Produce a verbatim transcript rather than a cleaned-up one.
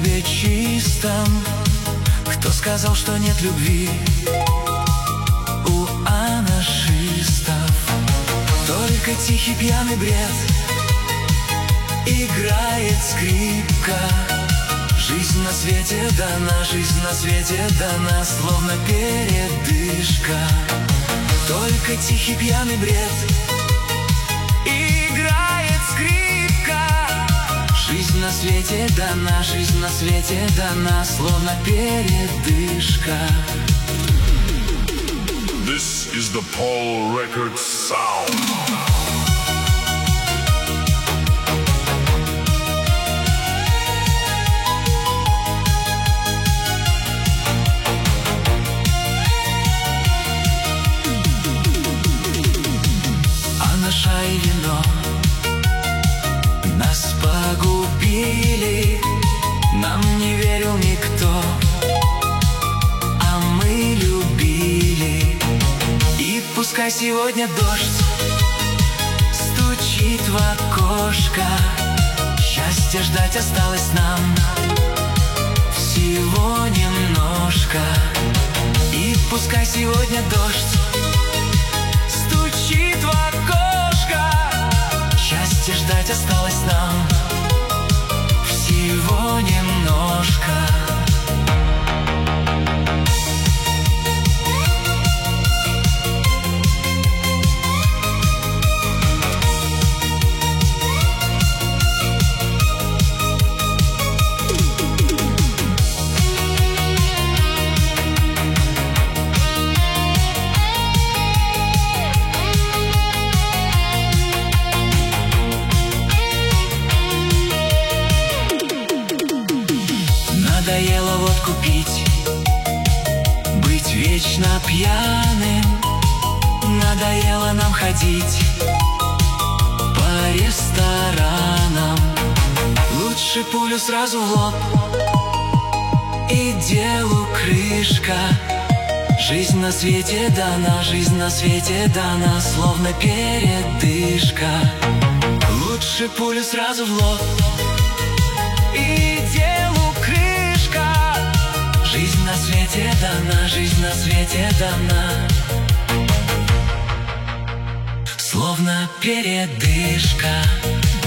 небе чистом. Кто сказал, что нет любви у анаршистов? Только тихий пьяный бред, играет скрипка. Жизнь на свете дана, жизнь на свете дана, словно передышка. Только тихий пьяный бред, играет скрипка. Жизнь на свете дана, жизнь на свете дана, словно передышка. This is the Paul Records sound. И вино нас погубили, нам не верил никто, а мы любили. И пускай сегодня дождь стучит в окошко, счастья ждать осталось нам всего немножко. И пускай сегодня дождь стучит в окошко, счастья ждать осталось нам всего немножко. Надоело водку пить, быть вечно пьяным. Надоело нам ходить по ресторанам. Лучше пулю сразу в лоб, и делу крышка. Жизнь на свете дана, жизнь на свете дана, словно передышка. Лучше пулю сразу в лоб, и делу крышка. Жизнь на свете дана, жизнь на свете дана, словно передышка.